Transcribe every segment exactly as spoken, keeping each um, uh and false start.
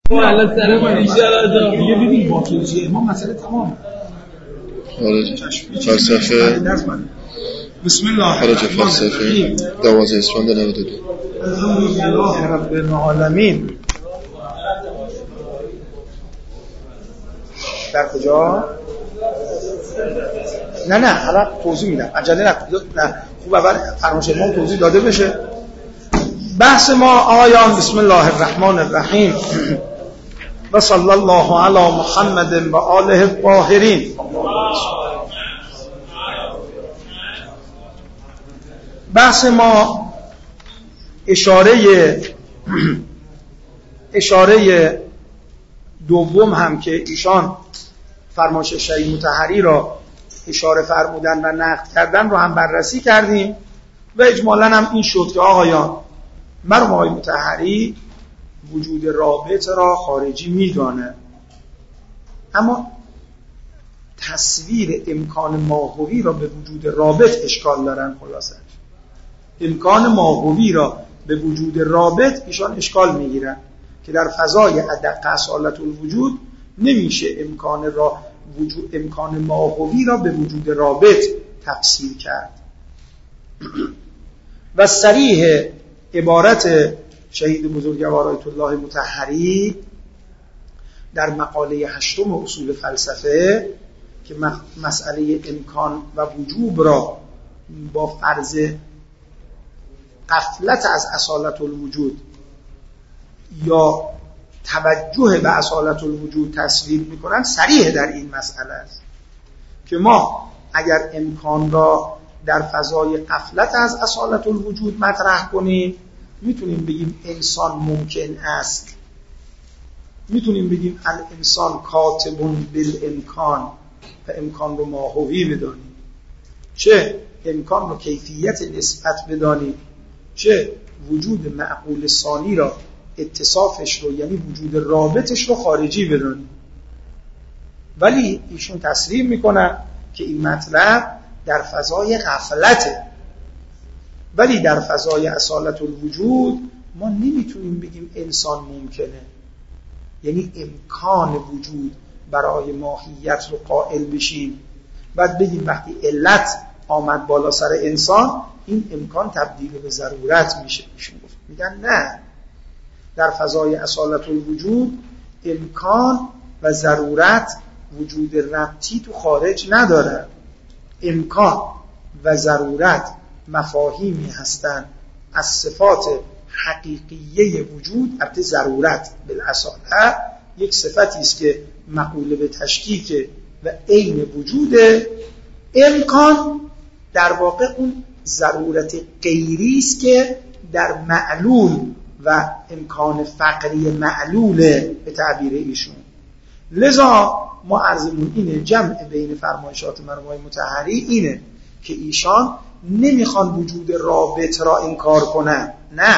حالا سر ما ایشالا دیگه ببین با توضیح ما مسئله تمام. خارج فلسفه بسم الله خارج فلسفه دوازده اسفند نود و دو. الحمدلله رب العالمین. در کجا؟ نه نه حالا توضیح میدم، عجله نکن. نه خوب اول فرمایش ما توضیح داده بشه. بحث ما آیان بسم الله الرحمن الرحیم و صلی الله علی محمد و آله الطاهرین. بحث ما اشاره اشاره دوم هم که ایشان فرمایش شیخ مطهری را اشاره فرمودن و نقد کردن رو هم بررسی کردیم و اجمالاً هم این شد که آقایان مرحوم آقای مطهری وجود رابط را خارجی میدانه، اما تصویر امکان ماهوی را به وجود رابط اشکال دارن. خلاصه امکان ماهوی را به وجود رابط ایشان اشکال میگیرن که در فضای ادق اصالت الوجود نمیشه امکان را وجود امکان ماهوی را به وجود رابط تفسیر کرد. و صریح عبارت شهید بزرگوار آیت الله مطهری در مقاله هشتم اصول فلسفه که مسئله امکان و وجوب را با فرض غفلت از اصالت الوجود یا توجه به اصالت الوجود تصویر میکنن، صریح در این مسئله است که ما اگر امکان را در فضای غفلت از اصالت الوجود مطرح کنیم میتونیم بگیم انسان ممکن است، میتونیم بگیم الانسان کاتب بالامکان و امکان رو ماهوی بدانیم، چه امکان رو کیفیت نسبت بدانیم، چه وجود معقول ثانی را اتصافش رو یعنی وجود رابطش رو خارجی بدانیم. ولی ایشون تصریح میکنن که این مطلب در فضای غفلته، ولی در فضای اصالت الوجود ما نمیتونیم بگیم انسان ممکنه، یعنی امکان وجود برای ماهیت رو قائل بشیم بعد بگیم وقتی علت آمد بالا سر انسان این امکان تبدیل به ضرورت میشه. ایشون گفت میگن نه، در فضای اصالت الوجود امکان و ضرورت وجود ربطی تو خارج نداره. امکان و ضرورت مفاهیمی هستند از صفات حقیقیه وجود. البته ضرورت بالاصاله یک صفتی است که معقول به تشکیک و عین وجوده. امکان در واقع اون ضرورت غیری است که در معلول و امکان فقری معلوله به تعبیر ایشون. لذا ما عرضمون اینه، جمع بین فرمایشات مرحوم مطهری اینه که ایشان نمیخوان وجود رابط را انکار کنن، نه،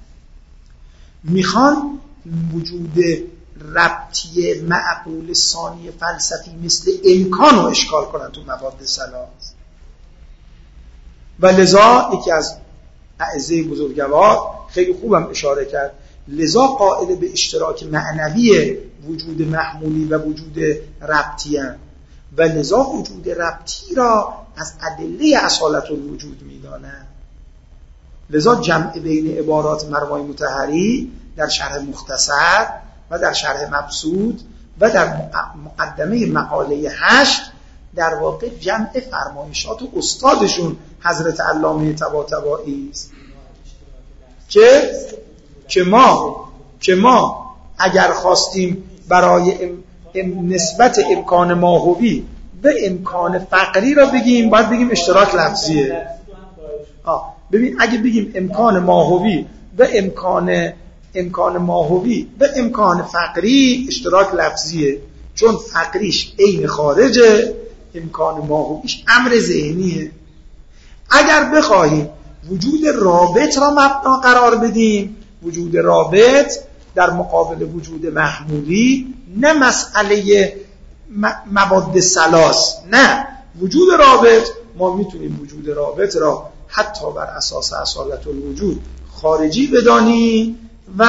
میخوان وجود ربطی معقول ثانی فلسفی مثل امکان رو اشکال کنن تو مواد ثلاث. و لذا یکی از اعزه بزرگوار خیلی خوبم اشاره کرد، لذا قائل به اشتراک معنوی وجود محمولی و وجود ربطی هستند و لذا وجود ربطی را از ادله اصالت الوجود میدانند. لذا جمع بین عبارات مرحوم مطهری در شرح مختصر و در شرح مبسوط و در مقدمه مقاله هشت در واقع جمع فرمایشات و استادشون حضرت علامه طباطبایی است که که ما که ما اگر خواستیم برای ام ام نسبت امکان ماهوی به امکان فقری را بگیم باید بگیم اشتراک لفظیه. آه ببین اگه بگیم امکان ماهوی به امکان امکان ماهوی به امکان فقری اشتراک لفظیه، چون فقریش عین خارجه، امکان ماهویش امر ذهنیه. اگر بخواهیم وجود رابط را مبنا قرار بدیم، وجود رابط در مقابل وجود محمولی، نه مسئله مواد ثلاث، نه، وجود رابط ما میتونیم وجود رابط را حتی بر اساس اصالت الوجود خارجی بدانیم و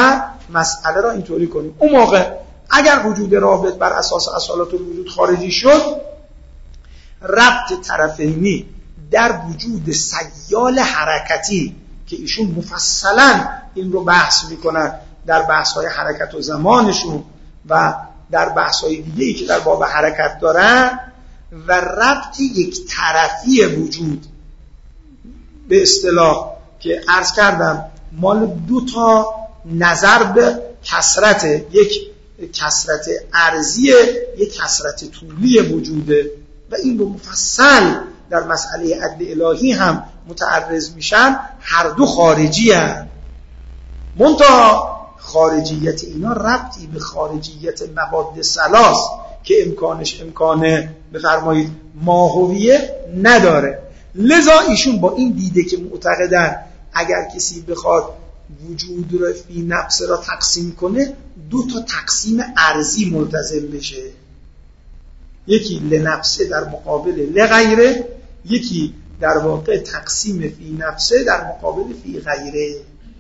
مسئله را اینطوری کنیم. اون موقع اگر وجود رابط بر اساس اصالت الوجود خارجی شد، ربط طرفینی در وجود سیال حرکتی که ایشون مفصلا این رو بحث میکنن در بحث‌های حرکت و زمانشون و در بحث‌های دیگه‌ای که در باب حرکت دارن، و ربط یک طرفی وجود به اصطلاح که عرض کردم مال دو تا نظر به کثرت، یک کثرت ارضی، یک کثرت طولی وجوده و این رو مفصل در مسئله عدل الهی هم متعرض میشن. هر دو خارجی هستند، منتها خارجیت اینا ربطی به خارجیت مواد ثلاث که امکانش امکانه بفرمایید ماهویه نداره. لذا ایشون با این دیده که معتقدن اگر کسی بخواد وجود رو فی نفس را تقسیم کنه، دو تا تقسیم ارضی ملتزم بشه، یکی لنفسه در مقابل لغیره، یکی در واقع تقسیم فی نفسه در مقابل فی غیره.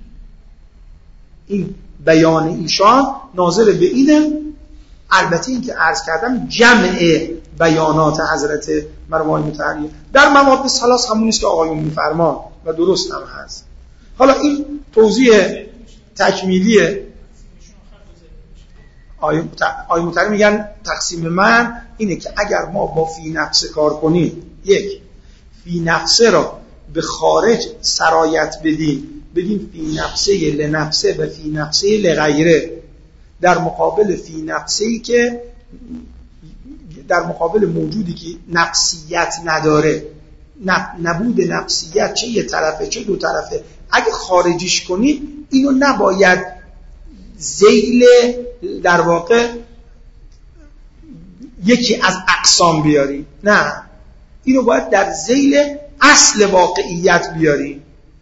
این بیان ایشان ناظر به اینه. البته این که عرض کردم جمع بیانات حضرت مرحوم مطهری در مواد ثلاث همون است که آقایون میفرمان و درست هم هست. حالا این توضیح تکمیلی آقای مطهری میگن تقسیم من اینه که اگر ما با فی نفسه کار کنیم، یک فی نفسه را به خارج سرایت بدیم، بگیم فی نفسه لنفسه و فی نفسه لغیره، در مقابل فی نفسه‌ای که در مقابل موجودی که نفسیت نداره، نبود نفسیت چه یه طرفه چه دو طرفه، اگه خارجیش کنی اینو نباید ذیل در واقع یکی از اقسام بیاری، نه، اینو باید در ذیل اصل واقعیت بیاری.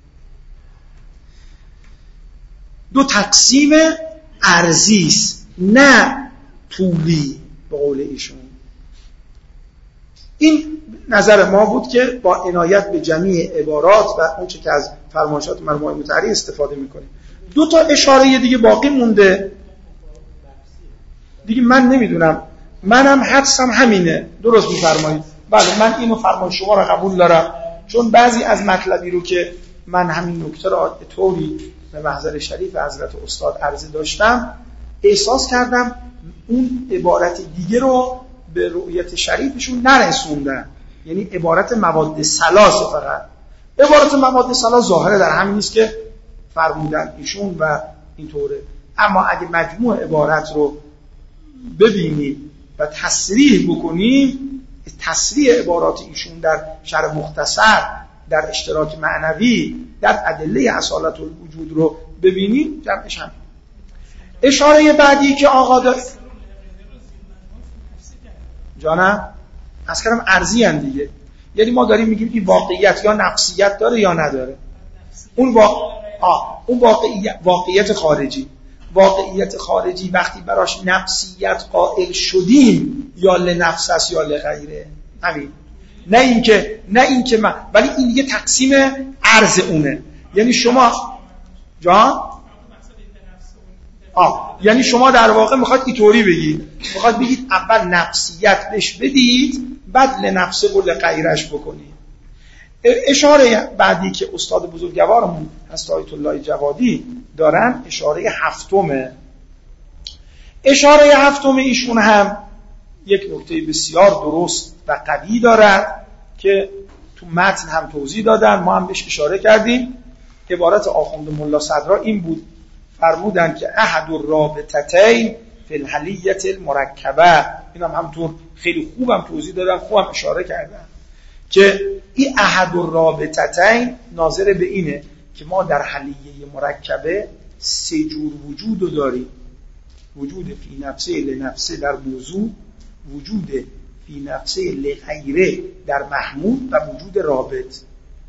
دو تقسیم ارزیست نه طولی به قول ایشون. این نظر ما بود که با عنایت به جمعی عبارات و اون چه که از فرمایشات مرحوم مطهری استفاده میکنیم. دو تا اشاره دیگه باقی مونده دیگه، من نمیدونم، منم حدسم همینه، درست میفرمایید. بله من اینو فرمان شما را قبول دارم، چون بعضی از مطلبی رو که من همین نکته را طوری به محضر شریف حضرت استاد عرضه داشتم، احساس کردم اون عبارت دیگه رو به رؤیت شریفشون نرسوندن، یعنی عبارت مواد ثلاث. فقط عبارت مواد ثلاث ظاهره در همین نیست که فرمودن ایشون و اینطوره، اما اگه مجموع عبارت رو ببینیم و تصریح بکنیم، تصریح عبارات ایشون در شرح مختصر، در اشتراک معنوی، در ادله اصالت الوجود رو ببینیم، جمعش هم. اشاره بعدی که آقا داره جانم از کلم ارزی هم دیگه، یعنی ما داریم میگیم این واقعیت یا نفسیت داره یا نداره. اون واقع... آه. اون واقعیت... واقعیت خارجی واقعیت خارجی وقتی براش نفسیت قائل شدیم، یا لنفس است یا لغیره، همین. نه اینکه نه اینکه من، ولی این دیگه تقسیم ارز اونه. یعنی شما جان آه یعنی شما در واقع میخواد اینطوری بگید، میخواد بگید اول نفسیت بهش بدید، بعد لنفسه و لغیرش بکنید. اشاره بعدی که استاد بزرگوارمون هست آیت الله جوادی دارن، اشاره هفتمه. اشاره هفتم ایشون هم یک نکته بسیار درست و قوی دارد که تو متن هم توضیح دادن، ما هم بهش اشاره کردیم. عبارت آخوند ملا صدرا این بود، فرمودن که احد الرابطتین فی الحلیة المرکبه. این هم همطور خیلی خوبم توضیح دادن، خوبم اشاره کردن که این احد الرابطتین ناظر به اینه که ما در حلیه مرکبه سه جور وجود رو داریم: وجود فی نفسه لنفسه در موضوع، وجود فی نفسه لغیره در محمول و وجود رابط.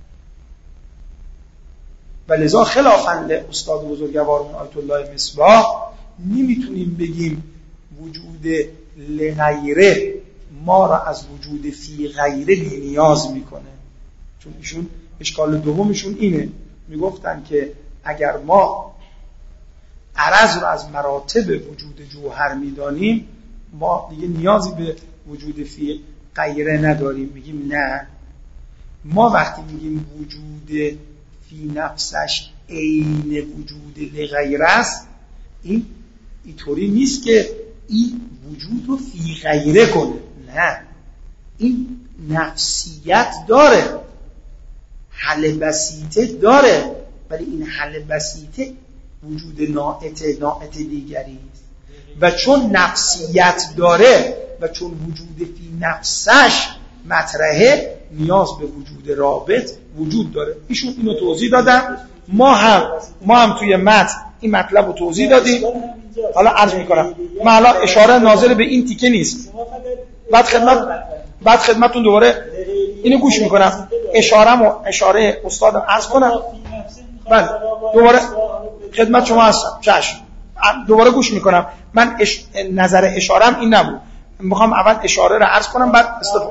و لذا خلافاً لاستاد بزرگوارمون آیت الله مصباح نمیتونیم بگیم وجود لغیره ما را از وجود فی غیره بی نیاز میکنه، چون ایشون اشکال دومشون اینه، میگفتن که اگر ما عرض رو از مراتب وجود جوهر میدانیم، ما دیگه نیازی به وجود فی غیره نداریم. میگیم نه، ما وقتی میگیم وجود فی نفسش عین وجود لغیره است، این اینطوری نیست که این وجود رو فی غیره کنه، نه، این نفسیت داره، حل بسیطه داره، ولی این حل بسیطه وجود ناعت ناعت دیگری است و چون نفسیت داره و چون وجود فی نفسش مطرحه، نیاز به وجود رابط وجود داره. ایشون اینو توضیح دادن، ما هم ما هم توی متن این مطلب رو توضیح دادیم. حالا عرض میکنم، من حالا اشاره ناظر به این تیکه نیست، بعد خدمت بعد خدمتتون دوباره اینو گوش میکنم، اشاره‌مو اشاره استادم عرض کنم، بله دوباره خدمت شما هستم، چشم، دوباره گوش میکنم. من اش... نظر اشارم این نبود، میخوام اول اشاره رو عرض کنم بعد استفاده.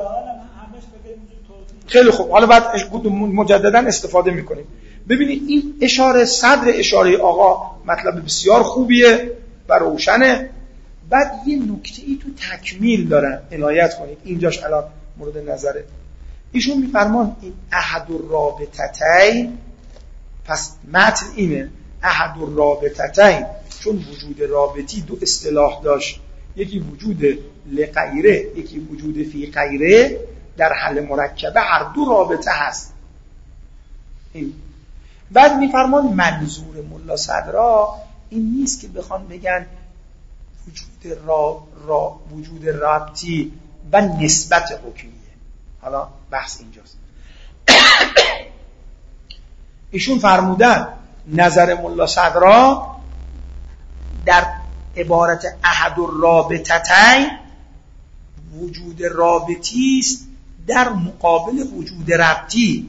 خیلی خوب، حالا بعد مجددا استفاده میکنیم. ببینید این اشاره، صدر اشاره آقا مطلب بسیار خوبیه و روشنه. بعد یه نکته ای تو تکمیل دارن، عنایت کنید، اینجاش الان مورد نظره. ایشون میفرمان این احد الرابطتین، پس متن اینه احد الرابطتین، چون وجود رابطی دو اصطلاح داشت، یکی وجود لغیره، یکی وجود فی غیره، در حل مرکبه هر دو رابطه هست. این بعد میفرمان منظور ملا صدرا این نیست که بخوان بگن وجود را, را وجود رابطی و نسبت حکمیه. حالا بحث اینجاست. ایشون فرمودن نظر ملا صدرا در عبارت احد الرابطتین وجود رابطی است در مقابل وجود ربطی،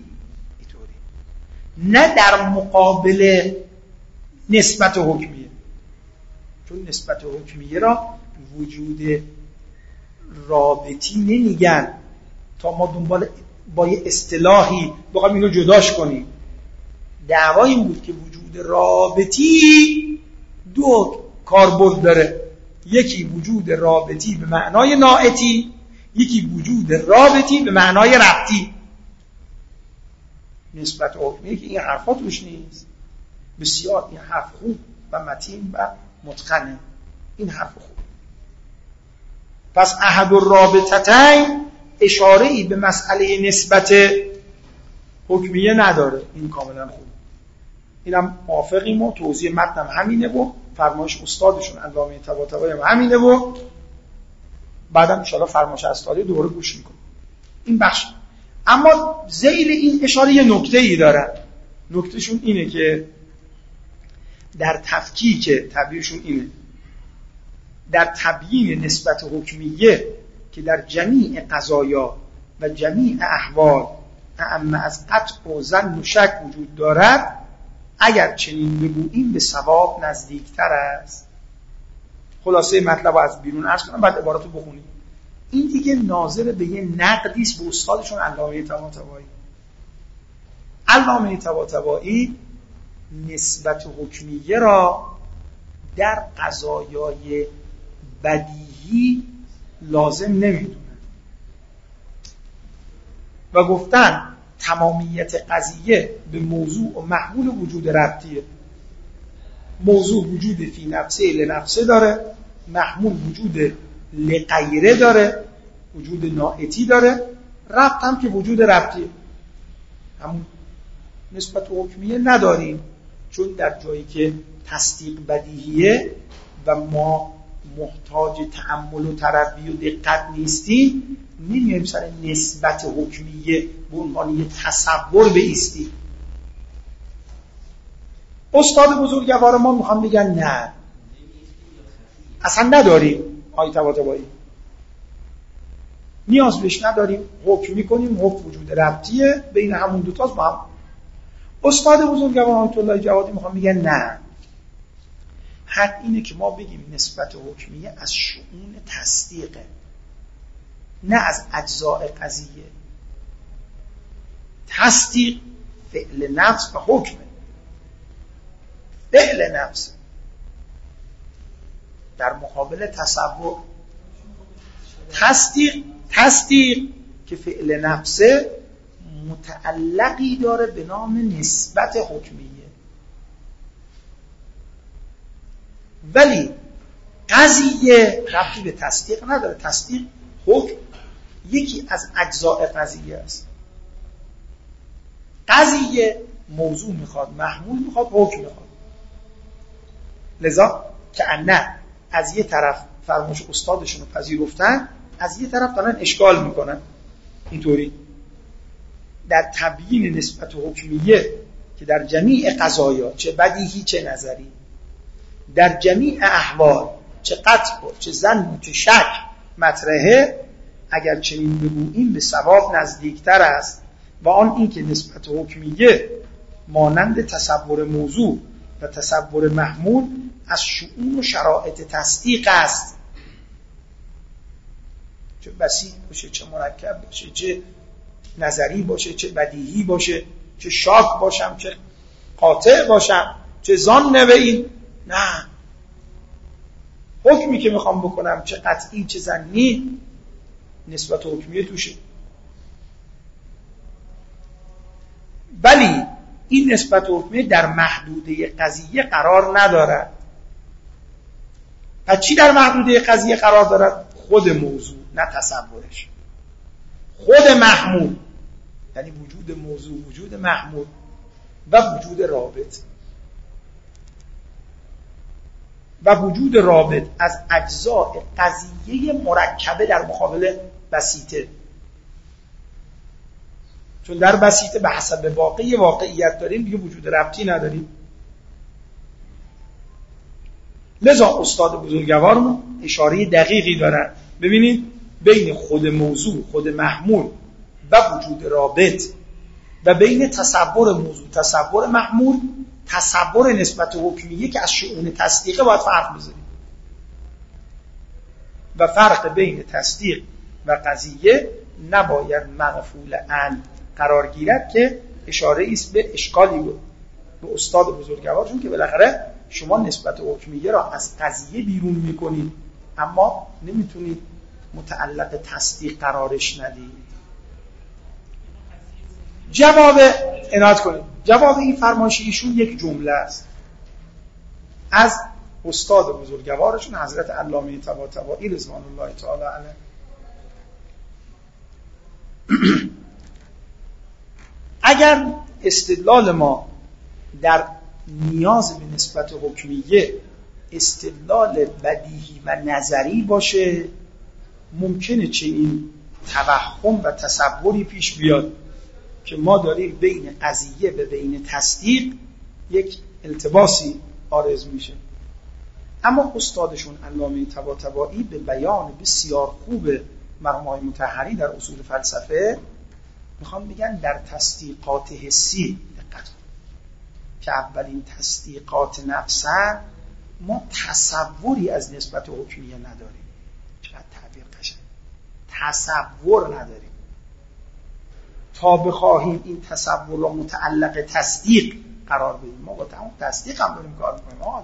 نه در مقابل نسبت حکمیه، چون نسبت حکمیه را وجود رابطی نمیگن تا ما دنبال با یه اصطلاحی بخوایم اینو جداش کنیم. دعوای این بود که وجود رابطی دو کاربرد داره، یکی وجود رابطی به معنای ناعتی، یکی وجود رابطی به معنای ربطی. نسبت حکمیه که این حرفا توش نیست. بسیار این حرف خوب و متین و متقنه، این حرف خوب. پس احد الرابطتین اشاره‌ای به مسئله نسبت حکمیه نداره، این کاملا خوب. اینم موافقیم و توضیح متنم همینه و فرمایش استادشون علامه طباطبایی هم همینه و بعدم ان شاءالله فرمایش استادی دوباره گوش میکنیم. این بخش. اما ذیل این اشاره یه نکته‌ای داره. نکتهشون اینه که در تفکیک تعبیرشون اینه، در تبیین نسبت حکمیه که در جمیع قضایا و جمیع احوال اما از قطع و ظن و شک وجود دارد، اگر چنین بگوییم به صواب نزدیکتر است. خلاصه مطلب از بیرون عرض کنم بعد عباراتو بخونیم. این دیگه ناظر به یه نقدی است به استادشون علامه طباطبایی. علامه طباطبایی نسبت حکمیه را در قضایای بدیهی لازم نمیدونن و گفتن تمامیت قضیه به موضوع و محمول وجود ربطیه. موضوع وجود فی نفسه لنفسه داره، محمول وجود لغیره داره، وجود ناعتی داره، ربط هم که وجود ربطیه. همون نسبت حکمیه نداریم، چون در جایی که تصدیق بدیهیه و ما محتاج تأمل و تربی و دقت نیستیم، نمیایم سر نسبت حکمیه به عنوان یه تصور بایستیم. استاد بزرگوار ما میخوام بگن نه، اصلا نداریم. آیه طباطبایی نیاز بهش نداریم، حکم میکنیم، حکم وجود ربطیه بین همون دوتاست با هم. استاد بزرگوار آیت الله جوادی میخوام بگن نه، حق اینه که ما بگیم نسبت حکمیه از شؤون تصدیقه، نه از اجزاء قضیه. تصدیق فعل نفس و حکمه. فعل نفس در مقابل تصور. تصدیق تصدیق که فعل نفسه متعلقی داره به نام نسبت حکمیه، ولی قضیه ربطی به تصدیق نداره. تصدیق حکم یکی از اجزاء قضیه است. قضیه موضوع میخواد، محمول میخواد، حکم میخواد. لذا که نه از یه طرف فرمایش استادشون رو پذیرفتن، از یه طرف دارن اشکال میکنن. اینطوری در تبیین نسبت حکمیه که در جمیع قضایا چه بدیهی چه نظری، در جمیع احوال چه قطع چه ظن چه شک مطرحه، اگر چنین بگوییم به صواب نزدیکتر است و آن این که نسبت حکمیه مانند تصور موضوع و تصور محمول از شؤون و شرایط تصدیق است. چه بسیط باشه، چه مرکب باشه، چه نظری باشه، چه بدیهی باشه، چه شاک باشم، چه قاطع باشم، چه ظن به این، نه، حکمی که میخوام بکنم چه قطعی چه ظنی نسبت حکمیه توشه. ولی این نسبت حکمیه در محدوده قضیه قرار ندارد. پس چی در محدوده قضیه قرار دارد؟ خود موضوع، نه تصورش. خود محمول، یعنی وجود موضوع، وجود محمول و وجود رابط. و وجود رابط از اجزاء قضیه مرکبه در مقابل بسیطه. چون در بسیطه به حسب واقعی واقعیت داریم، دیگه وجود ربطی نداریم. لذا استاد بزرگوارمون اشاره دقیقی دارن. ببینید بین خود موضوع، خود محمول و وجود رابط و بین تصور موضوع، تصور محمول، تصور نسبت حکمیه که از شؤون تصدیقه باید فرق بذاریم. و فرق بین تصدیق و قضیه نباید مغفول عن قرار گیرد که اشاره است به اشکالی بود به استاد بزرگوارشون که بالاخره شما نسبت حکمیه را از قضیه بیرون میکنید اما نمیتونید متعلق تصدیق قرارش ندید. جواب عنایت کنید. جواب این فرمایش ایشون یک جمله است از استاد بزرگوارشون حضرت علامه طباطبایی رضوان الله تعالی علیه. اگر استدلال ما در نیاز به نسبت حکمیه استدلال بدیهی و نظری باشه، ممکنه چه این توهم و تصوری پیش بیاد که ما داریم بین قضیه و بین تصدیق یک التباسی عارض میشه. اما استادشون علامه طباطبایی به بیان بسیار خوب مرحوم آقای مطهری در اصول فلسفه میخوام بگن در تصدیقات حسی دقت که اولین تصدیقات نفسن ما تصوری از نسبت حکمیه نداریم. چقدر تعبیر قشنگ. تصور نداریم تا بخواهیم این تصور را متعلق تصدیق قرار بدیم. ما با تمام تصدیق هم داریم کار میکنیم. آقا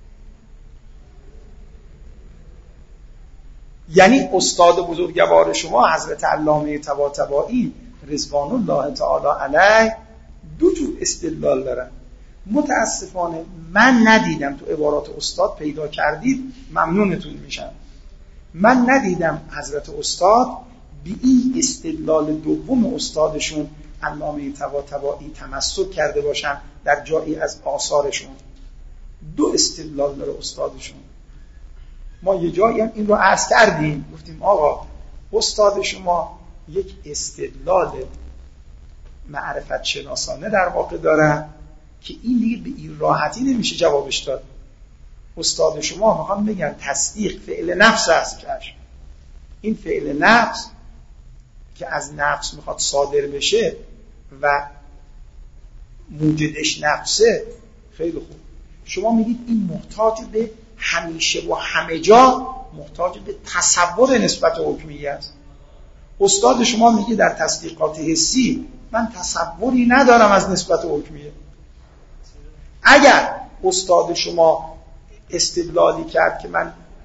یعنی استاد بزرگوار شما حضرت علامه طباطبایی رضوان الله تعالی علیه دو جور استدلال دارن. متاسفانه من ندیدم، تو عبارات استاد پیدا کردید ممنونتون میشم، من ندیدم حضرت استاد به این استدلال دوم استادشون علامه طباطبایی تمسک کرده باشن در جایی از آثارشون. دو استدلال داره استادشون. ما یه جایی هم این رو عرض کردیم، گفتیم آقا استاد شما یک استدلال معرفت شناسانه در واقع دارن که این دیگه به این راحتی نمیشه جوابش داد. استاد شما میخوام بگن تصدیق فعل نفس است. کش این فعل نفس که از نفس میخواد صادر بشه و موجدش نفسه، خیلی خوب. شما میگید این محتاج به همیشه و همه جا محتاج به تصور نسبت حکمیه است. استاد شما میگه در تصدیقات حسی من تصوری ندارم از نسبت حکمیه. اگر استاد شما استدلالی کرد که من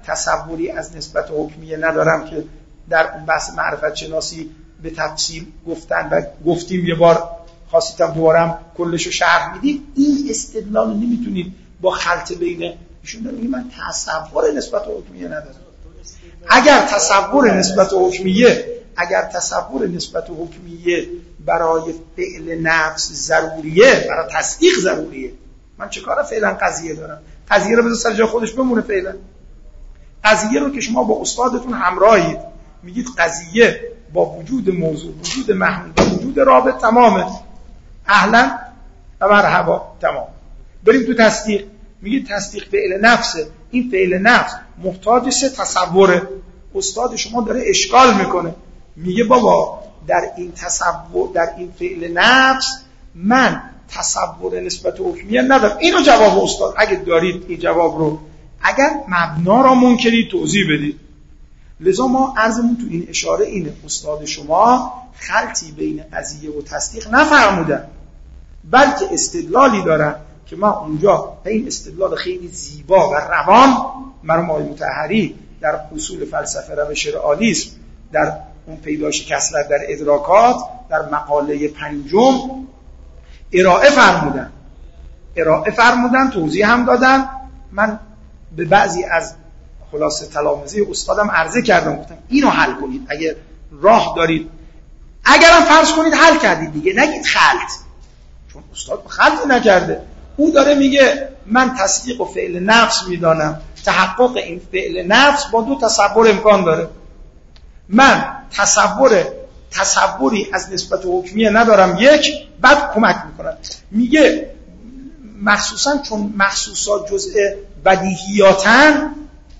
تصوری از نسبت حکمیه ندارم که در اون بحث معرفت شناسی به تفصیل گفتن و گفتیم یه بار، خواستم دوبارم کلشو شرح میدیم. این استدلال نمیتونید با خلط بین ایشون داره میگه من تصور نسبت حکمیه ندارم. اگر تصور نسبت حکمیه اگر تصور نسبت حکمیه برای فعل نفس ضروریه، برای تصدیق ضروریه، من چه کاره فعلا قضیه دارم؟ قضیه رو بذار سر جای خودش بمونه. فعلا قضیه رو که شما با استادتون همراهید میگید قضیه با وجود موضوع، وجود محمول و وجود رابط تمامه، اهلا و مرحبا، تمام. بریم تو تصدیق، میگید تصدیق فعل نفسه، این فعل نفس محتاج سه تصوره. استاد شما داره اشکال میکنه، میگه بابا در این تصور، در این فعل نفس من تصور نسبت حکمیه ندارم. اینو جواب استاد اگه دارید این جواب رو، اگر مبنا را منکرید توضیح بدید. لذا ما عرضمون تو این اشاره اینه، استاد شما خلطی بین قضیه و تصدیق نفرمودن، بلکه استدلالی دارن که ما اونجا این استدلال خیلی زیبا و روان مرحوم آقای مطهری در اصول فلسفه روش رئالیسم در اون پیدایش کسرت در ادراکات در مقاله پنجم ارائه فرمودن ارائه فرمودن توضیح هم دادن. من به بعضی از خلاصه تلامذه استادم عرضه کردم، گفتم اینو حل کنید اگر راه دارید، اگرم فرض کنید حل کردید دیگه نگید خلط، چون استاد خلط نکرده. او داره میگه من تصدیق و فعل نفس میدانم، تحقق این فعل نفس با دو تصور امکان داره. من تصور تصوری از نسبت حکمیه ندارم، یک، بعد کمک میکنم میگه مخصوصا چون مخصوصات جزء بدیهیاتن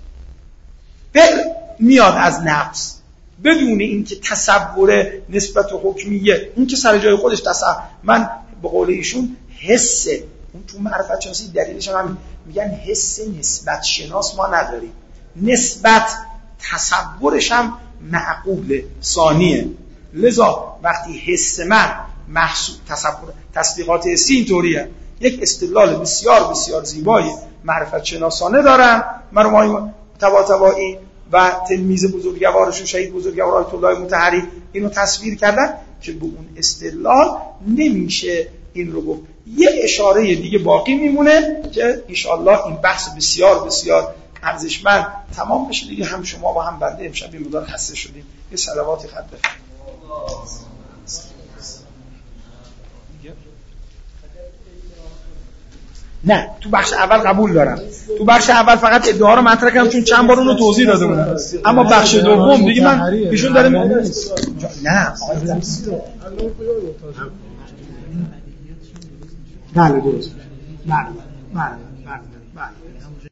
فعل میاد از نفس بدون اینکه تصور نسبت حکمیه، اون که سر جای خودش تصور، من به قول ایشون حسه، اون تو معرفت شناسی دلیلش هم میگن حس نسبت شناس ما نداریم، نسبت تصورش هم معقوله، ثانیه. لذا وقتی حس من محسوب تصور تصدیقات حسی اینطوریه، یک استدلال بسیار بسیار زیبایی معرفت شناسانه دارن مرحوم طباطبایی و تلمیذ بزرگوارشون شهید بزرگوار آیت الله مطهری اینو تصویر کردن که به اون استدلال نمیشه این رو گفت. یه اشاره دیگه باقی میمونه که انشاءالله این بحث بسیار بسیار ارزشمند تمام بشه دیگه. هم شما و هم بنده امشب این مقدار خسته شدیم، یه صلواتی خط بفرمایید. نه تو بخش اول قبول دارم، تو بخش اول فقط ادعا رو مطرح کردم چون چند بار اونو توضیح داده بودم، اما بخش دوم دیگه من ایشون داره نه بله درست بله بله بله بله